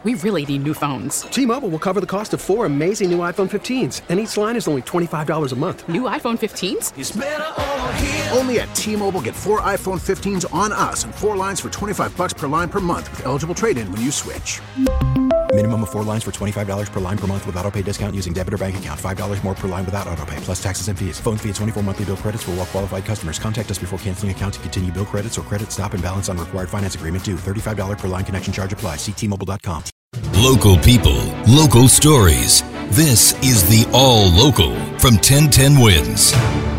We really need new phones. T-Mobile will cover the cost of 4 amazing new iPhone 15s, and each line is only $25 a month. New iPhone 15s? It's better over here. Only at T-Mobile, get 4 iPhone 15s on us and 4 lines for $25 per line per month with eligible trade-in when you switch. Minimum of 4 lines for $25 per line per month with autopay discount using debit or bank account. $5 more per line without autopay, plus taxes and fees. Phone fee at 24 monthly bill credits for well-qualified customers. Contact us before canceling account to continue bill credits or credit stop and balance on required finance agreement due. $35 per line connection charge applies. See T-Mobile.com. Local people, local stories. This is the All Local from 1010 Wins.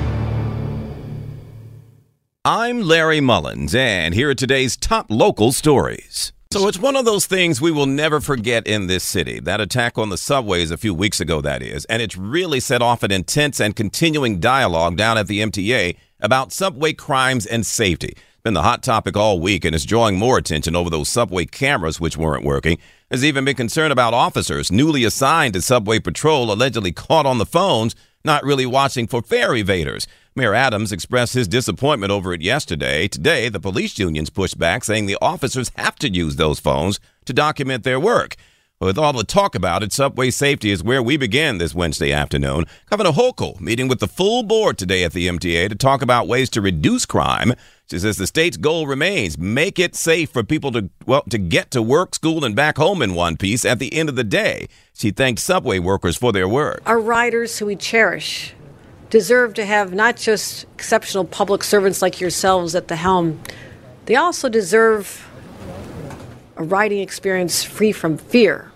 I'm Larry Mullins, and here are today's top local stories. So it's one of those things we will never forget in this city. That attack on the subways a few weeks ago, that is. And it's really set off an intense and continuing dialogue down at the MTA about subway crimes and safety. Been the hot topic all week, and it's drawing more attention over those subway cameras which weren't working. There's even been concern about officers newly assigned to subway patrol allegedly caught on the phones, not really watching for fare evaders. Mayor Adams expressed his disappointment over it yesterday. Today, the police unions pushed back, saying the officers have to use those phones to document their work. With all the talk about it, subway safety is where we begin this Wednesday afternoon. Governor Hochul meeting with the full board today at the MTA to talk about ways to reduce crime. She says the state's goal remains make it safe for people to get to work, school, and back home in one piece at the end of the day. She thanked subway workers for their work. Our riders, who we cherish, deserve to have not just exceptional public servants like yourselves at the helm. They also deserve a riding experience free from fear.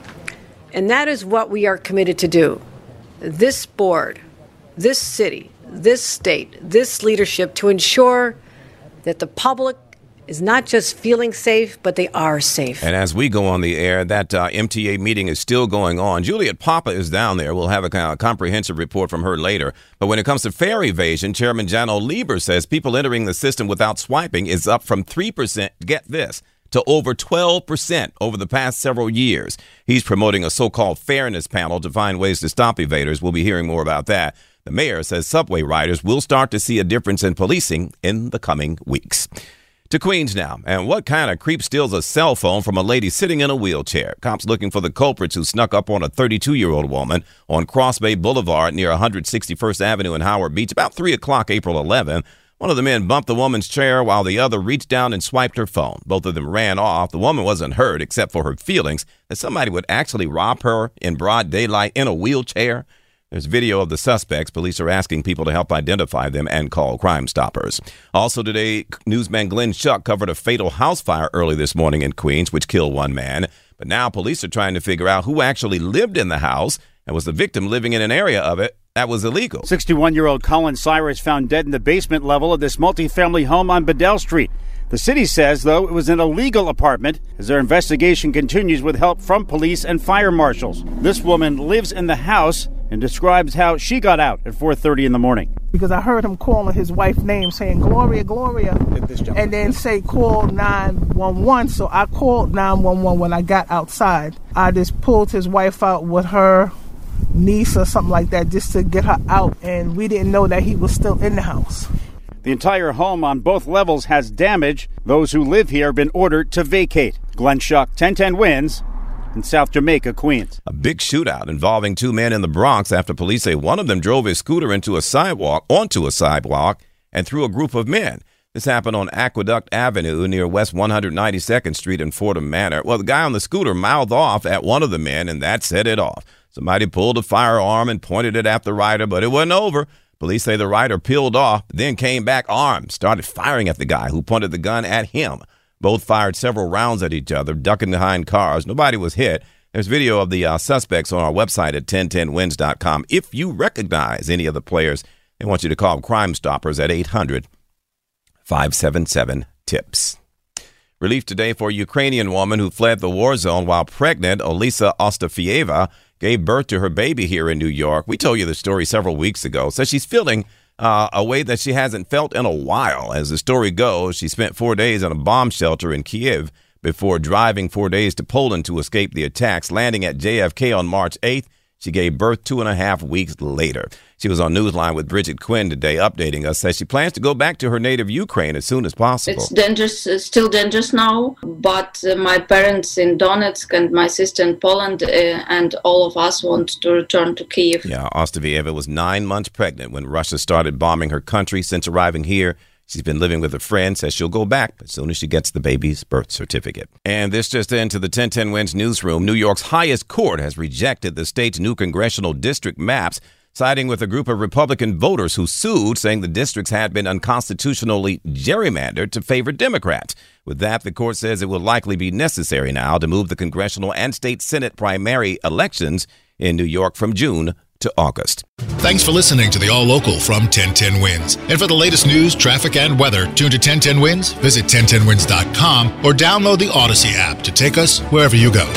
And that is what we are committed to do. This board, this city, this state, this leadership, to ensure that the public is not just feeling safe, but they are safe. And as we go on the air, that MTA meeting is still going on. Juliet Papa is down there. We'll have a comprehensive report from her later. But when it comes to fare evasion, Chairman Janno Lieber says people entering the system without swiping is up from 3%, get this, to over 12% over the past several years. He's promoting a so-called fairness panel to find ways to stop evaders. We'll be hearing more about that. The mayor says subway riders will start to see a difference in policing in the coming weeks. To Queens now. And what kind of creep steals a cell phone from a lady sitting in a wheelchair? Cops looking for the culprits who snuck up on a 32-year-old woman on Cross Bay Boulevard near 161st Avenue in Howard Beach about 3 o'clock April 11th. One of the men bumped the woman's chair while the other reached down and swiped her phone. Both of them ran off. The woman wasn't hurt except for her feelings that somebody would actually rob her in broad daylight in a wheelchair. There's video of the suspects. Police are asking people to help identify them and call Crime Stoppers. Also today, newsman Glenn Schuck covered a fatal house fire early this morning in Queens, which killed one man. But now police are trying to figure out who actually lived in the house and was the victim living in an area of it that was illegal. 61-year-old Colin Cyrus found dead in the basement level of this multifamily home on Bedell Street. The city says, though, it was an illegal apartment as their investigation continues with help from police and fire marshals. This woman lives in the house and describes how she got out at 4:30 in the morning. Because I heard him calling his wife's name, saying, Gloria, Gloria, and then say, call 911. So I called 911 when I got outside. I just pulled his wife out with her niece or something like that just to get her out, and we didn't know that he was still in the house. The entire home on both levels has damage. Those who live here have been ordered to vacate. Glenn Schuck, 1010 Wins, in South Jamaica, Queens. A big shootout involving two men in the Bronx after police say one of them drove his scooter onto a sidewalk, and threw a group of men. This happened on Aqueduct Avenue near West 192nd Street in Fordham Manor. Well, the guy on the scooter mouthed off at one of the men, and that set it off. Somebody pulled a firearm and pointed it at the rider, but it wasn't over. Police say the rider peeled off, then came back armed, started firing at the guy who pointed the gun at him. Both fired several rounds at each other, ducking behind cars. Nobody was hit. There's video of the suspects on our website at 1010wins.com. If you recognize any of the players, they want you to call Crime Stoppers at 800-577-TIPS. Relief today for a Ukrainian woman who fled the war zone while pregnant. Olisa Ostafieva gave birth to her baby here in New York. We told you the story several weeks ago. Says she's feeling a way that she hasn't felt in a while. As the story goes, she spent 4 days in a bomb shelter in Kyiv before driving 4 days to Poland to escape the attacks. Landing at JFK on March 8th, She gave birth 2.5 weeks later. She was on Newsline with Bridget Quinn today, updating us, says she plans to go back to her native Ukraine as soon as possible. It's dangerous, still dangerous now, but my parents in Donetsk and my sister in Poland and all of us want to return to Kyiv. Yeah, Ostavieva was 9 months pregnant when Russia started bombing her country. Since arriving here, she's been living with a friend, says she'll go back as soon as she gets the baby's birth certificate. And this just into the 1010 Wins newsroom. New York's highest court has rejected the state's new congressional district maps, siding with a group of Republican voters who sued, saying the districts had been unconstitutionally gerrymandered to favor Democrats. With that, the court says it will likely be necessary now to move the congressional and state Senate primary elections in New York from June to August. Thanks for listening to the All Local from 1010 Wins. And for the latest news, traffic, and weather, tune to 1010 Wins, visit 1010wins.com, or download the Odyssey app to take us wherever you go.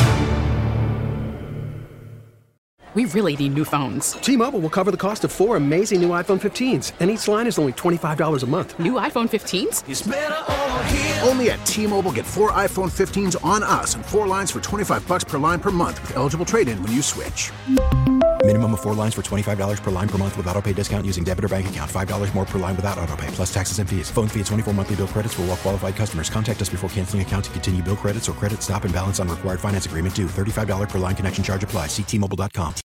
We really need new phones. T-Mobile will cover the cost of 4 amazing new iPhone 15s, and each line is only $25 a month. New iPhone 15s? It's better over here. Only at T-Mobile, get 4 iPhone 15s on us and 4 lines for $25 per line per month with eligible trade-in when you switch. Minimum of 4 lines for $25 per line per month with autopay discount using debit or bank account. $5 more per line without autopay, plus taxes and fees. Phone fee at 24 monthly bill credits for well-qualified customers. Contact us before canceling account to continue bill credits or credit stop and balance on required finance agreement due. $35 per line connection charge applies. See T-Mobile.com.